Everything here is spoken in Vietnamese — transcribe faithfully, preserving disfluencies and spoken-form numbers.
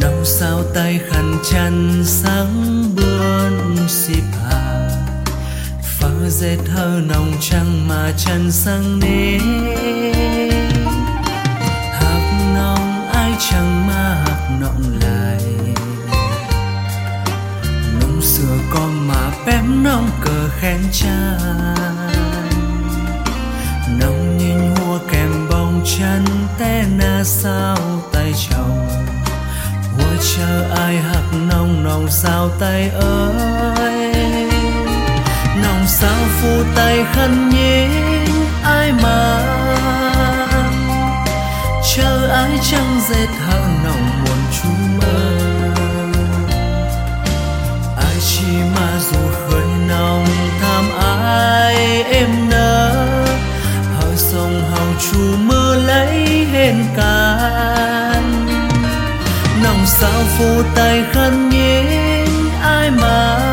nông sao tay khăn chăn sáng buồn xịp hà phơ dệt thơ nồng trăng mà chân sang nế hạc nong ai chẳng mà hạc nọng lại nông xưa con mà bém nong cờ khen cha nông nhìn hua kèm bông chân té na sao tay chồng hua chờ ai hạc nong nong sao tay ơi nong sao phu tay khăn nhính ai mà chờ ai chẳng dệt thở nồng buồn chú mơ ai chỉ mà dù khơi nồng tham ai em nỡ hỡi sông hồng chú mưa lấy hên can nong sao phu tay khăn nhính ai mà